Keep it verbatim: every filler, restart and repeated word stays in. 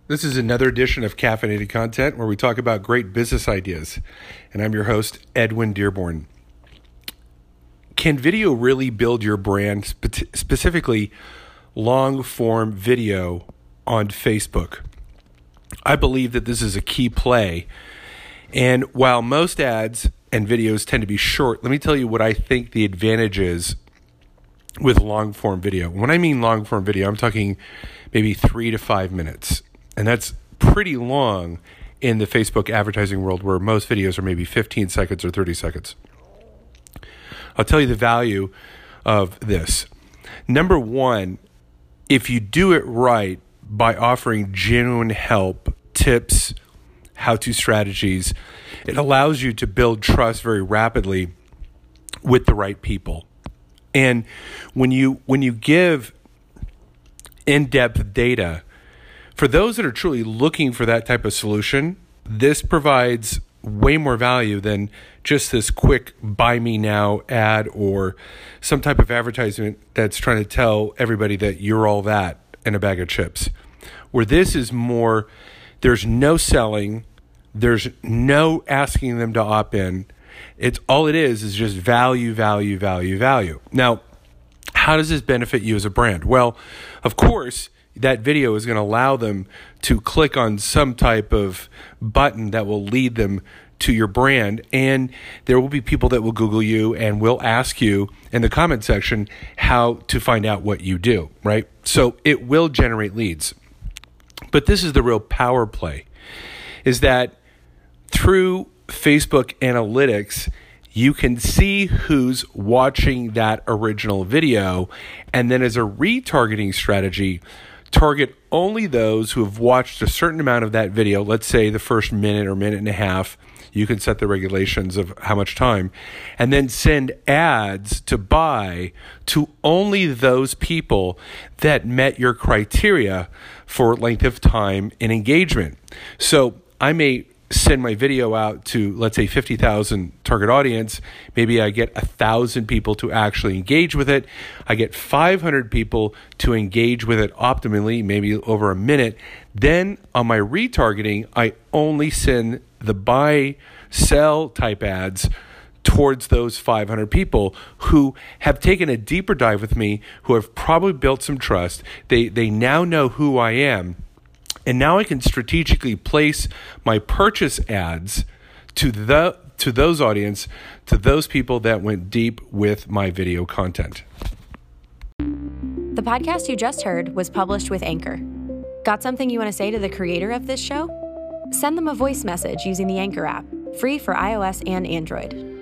This is another edition of Caffeinated Content where we talk about great business ideas. And I'm your host, Edwin Dearborn. Can video really build your brand, spe- specifically long-form video on Facebook? I believe that this is a key play. And while most ads and videos tend to be short, let me tell you what I think the advantage is with long-form video. When I mean long-form video, I'm talking maybe three to five minutes. And that's pretty long in the Facebook advertising world where most videos are maybe fifteen seconds or thirty seconds. I'll tell you the value of this. Number one, if you do it right by offering genuine help, tips, how-to strategies, it allows you to build trust very rapidly with the right people. And when you when you give in-depth data, for those that are truly looking for that type of solution, this provides way more value than just this quick buy me now ad or some type of advertisement that's trying to tell everybody that you're all that in a bag of chips. Where this is more, there's no selling, there's no asking them to opt in. It's all it is is just value, value, value, value. Now, how does this benefit you as a brand? Well, of course, that video is going to allow them to click on some type of button that will lead them to your brand. And there will be people that will Google you and will ask you in the comment section how to find out what you do, right? So it will generate leads. But this is the real power play, is that through Facebook analytics, you can see who's watching that original video. And then as a retargeting strategy, target only those who have watched a certain amount of that video, let's say the first minute or minute and a half. You can set the regulations of how much time, and then send ads to buy to only those people that met your criteria for length of time and engagement. So I may send my video out to, let's say, fifty thousand target audience. Maybe I get one thousand people to actually engage with it. I get five hundred people to engage with it optimally, maybe over a minute. Then on my retargeting, I only send the buy, sell type ads towards those five hundred people who have taken a deeper dive with me, who have probably built some trust. They, they now know who I am. And now I can strategically place my purchase ads to the to those audience, to those people that went deep with my video content. The podcast you just heard was published with Anchor. Got something you want to say to the creator of this show? Send them a voice message using the Anchor app, free for iOS and Android.